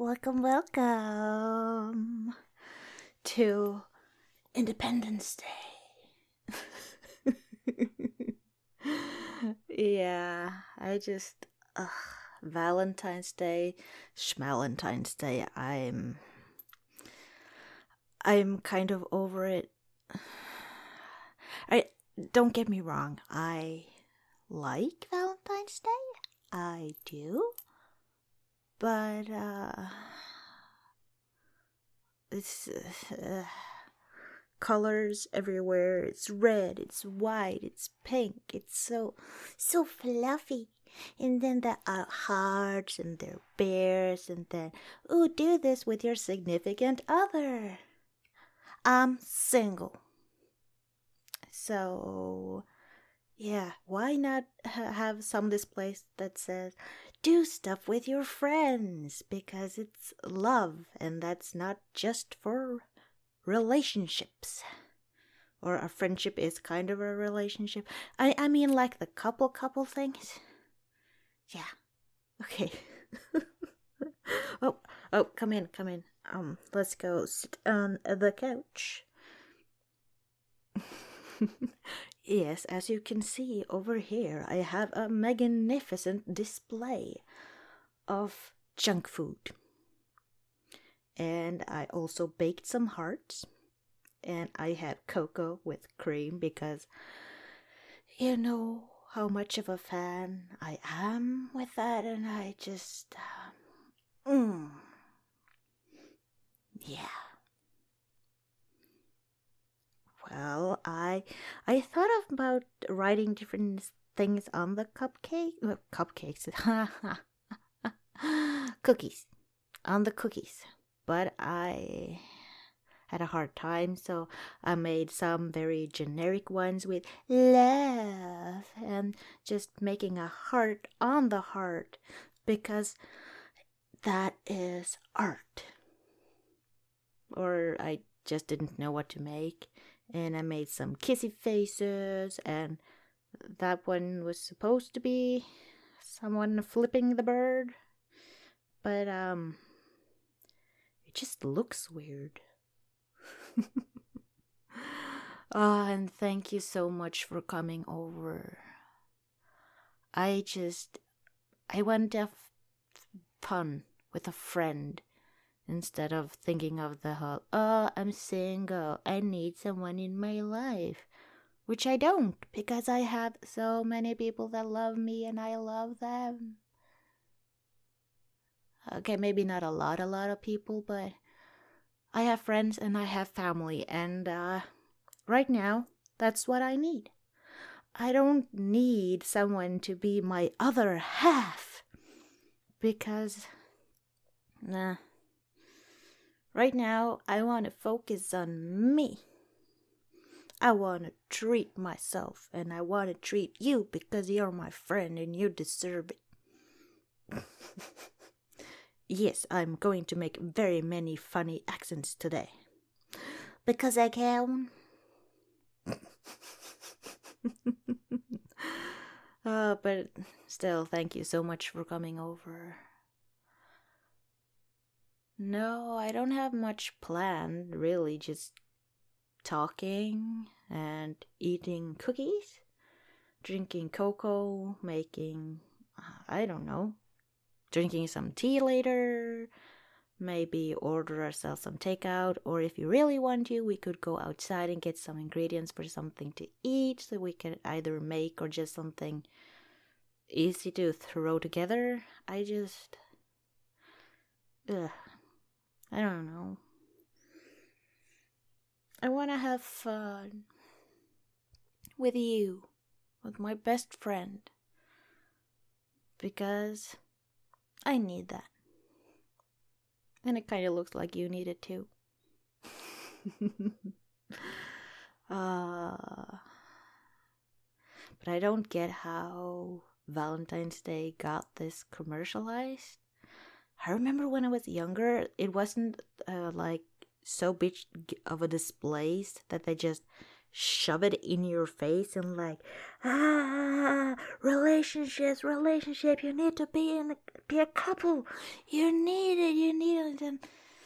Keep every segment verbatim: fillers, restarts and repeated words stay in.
welcome, welcome to Independence Day. Yeah, I just, ugh, Valentine's Day, Schmalentine's Day, I'm, I'm kind of over it. I, don't get me wrong, I like Valentine's Day, I do. But, uh, it's, uh, colors everywhere. It's red, it's white, it's pink. It's so, so fluffy. And then there are hearts and there are bears. And then, ooh, do this with your significant other. I'm single. So, yeah, why not ha- have some displays that says, do stuff with your friends, because it's love and that's not just for relationships. Or a friendship is kind of a relationship. I, I mean like the couple couple things. Yeah. Okay. oh, oh, come in, come in. Um, let's go sit on the couch. Yes, as you can see over here, I have a magnificent display of junk food. And I also baked some hearts. And I had cocoa with cream because you know how much of a fan I am with that. And I just, uh, mm, yeah. Well, I I thought about writing different things on the cupcake, uh, cupcakes, cookies, on the cookies, but I had a hard time, so I made some very generic ones with love and just making a heart on the heart because that is art. Or I just didn't know what to make. And I made some kissy faces, and that one was supposed to be someone flipping the bird. But, um, it just looks weird. Oh, and thank you so much for coming over. I just, I want to have fun with a friend. Instead of thinking of the whole, oh, I'm single, I need someone in my life. Which I don't, because I have so many people that love me and I love them. Okay, maybe not a lot, a lot of people, but I have friends and I have family. And uh, right now, that's what I need. I don't need someone to be my other half. Because, nah. Right now, I want to focus on me. I want to treat myself, and I want to treat you because you're my friend and you deserve it. Yes, I'm going to make very many funny accents today. Because I can. uh, but still, thank you so much for coming over. No, I don't have much planned, really, just talking and eating cookies, drinking cocoa, making, I don't know, drinking some tea later, maybe order ourselves some takeout, or if you really want to, we could go outside and get some ingredients for something to eat, so we can either make or just something easy to throw together. I just, ugh. I don't know. I want to have fun with you, with my best friend, because I need that. And it kind of looks like you need it too. uh, but I don't get how Valentine's Day got this commercialized. I remember when I was younger, it wasn't uh, like so big of a displays that they just shove it in your face and like, ah, relationships, relationship, you need to be in a, be a couple, you need it, you need it. And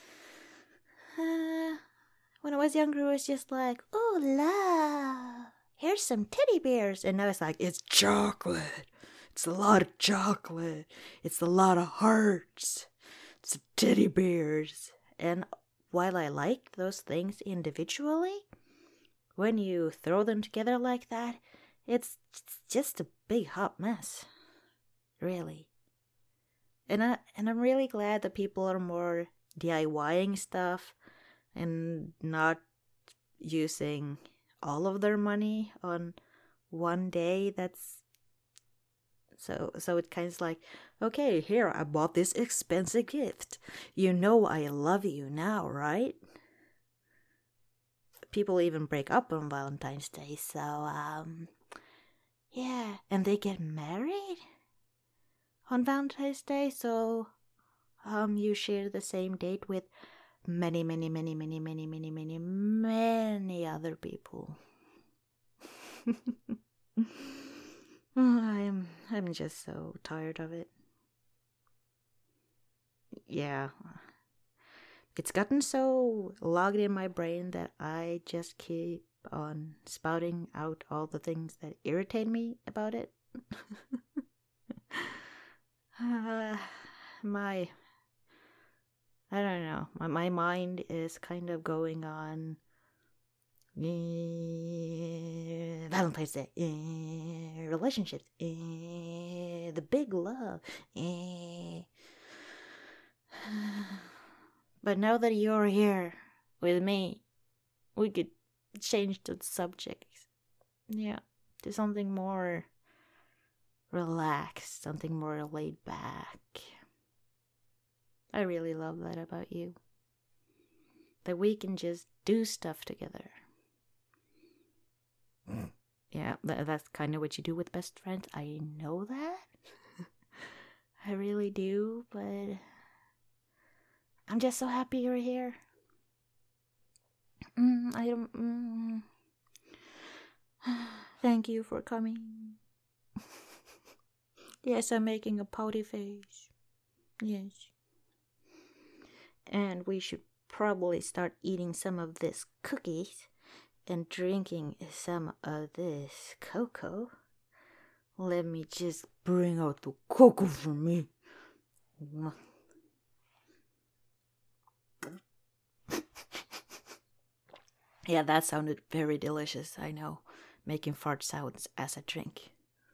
uh, when I was younger, it was just like, oh, love, here's some teddy bears. And now it's like, it's chocolate. It's a lot of chocolate. It's a lot of hearts. It's teddy bears. And while I like those things individually, when you throw them together like that, it's just a big hot mess. Really. And, I, and I'm really glad that people are more DIYing stuff and not using all of their money on one day. That's so so it kind of like, okay, here, I bought this expensive gift. You know I love you now, right? People even break up on Valentine's Day, so um yeah, and they get married on Valentine's Day, so um you share the same date with many, many, many, many, many, many, many, many other people. I'm I'm just so tired of it. Yeah. It's gotten so logged in my brain that I just keep on spouting out all the things that irritate me about it. uh, my I don't know. My my mind is kind of going on Uh, Valentine's Day, uh, relationships, uh, the big love. Uh. But now that you're here with me, we could change the subject. Yeah, to something more relaxed, something more laid back. I really love that about you. That we can just do stuff together. Yeah, th- that's kind of what you do with best friends. I know that. I really do, but I'm just so happy you're here. Mm, I don't. Mm. Thank you for coming. Yes, I'm making a pouty face. Yes. And we should probably start eating some of this cookies and drinking some of this cocoa. Let me just bring out the cocoa for me. Yeah, that sounded very delicious, I know. Making fart sounds as a drink.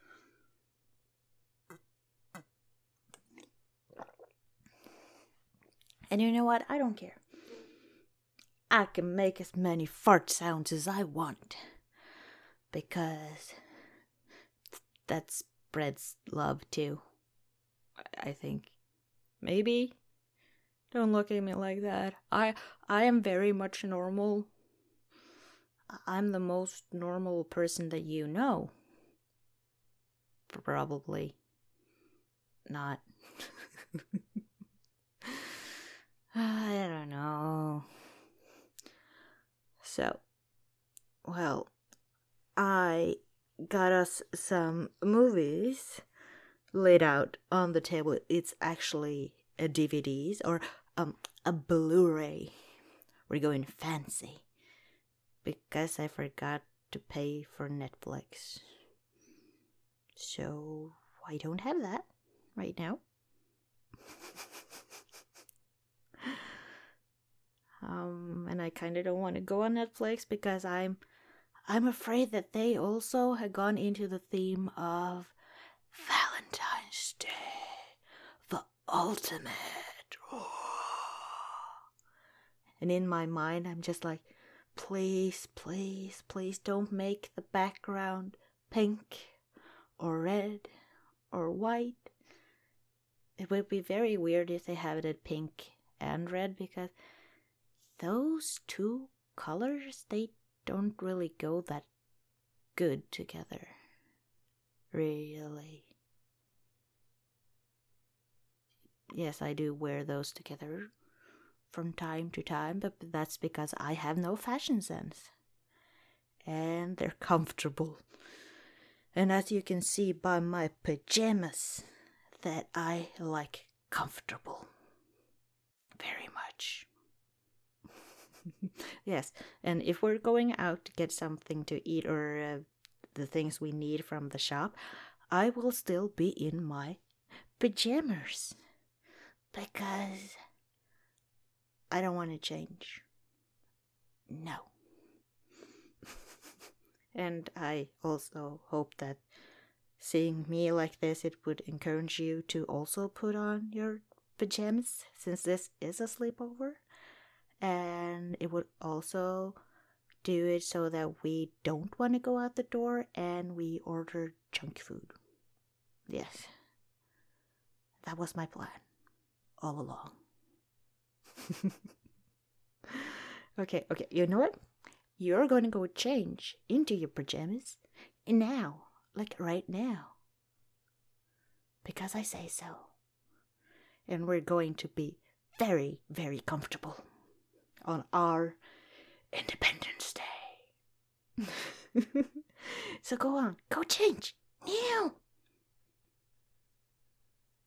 And you know what? I don't care. I can make as many fart sounds as I want. Because that spreads love too. I think. Maybe. Don't look at me like that. I I am very much normal. I'm the most normal person that you know. Probably not. I don't know. So, well, I got us some movies laid out on the table. It's actually a D V Ds or um a Blu-ray. We're going fancy because I forgot to pay for Netflix. So I don't have that right now. um, and I kind of don't want to go on Netflix because I'm, I'm afraid that they also have gone into the theme of Valentine's Day, the ultimate. And in my mind, I'm just like, please, please, please don't make the background pink or red or white. It would be very weird if they have it pink and red because those two colors, they don't really go that good together. Really. Yes, I do wear those together from time to time, but that's because I have no fashion sense. and they're comfortable. And as you can see by my pajamas, that I like comfortable. Very much. Yes, and if we're going out to get something to eat or uh, the things we need from the shop, I will still be in my pajamas. Because I don't want to change. No. And I also hope that seeing me like this, it would encourage you to also put on your pajamas, since this is a sleepover. And it would also do it so that we don't want to go out the door and we order junk food. Yes. That was my plan all along. okay, okay, you know what? You're going to go change into your pajamas now, like right now. Because I say so. And we're going to be very, very comfortable on our Independence Day. So go on, go change now.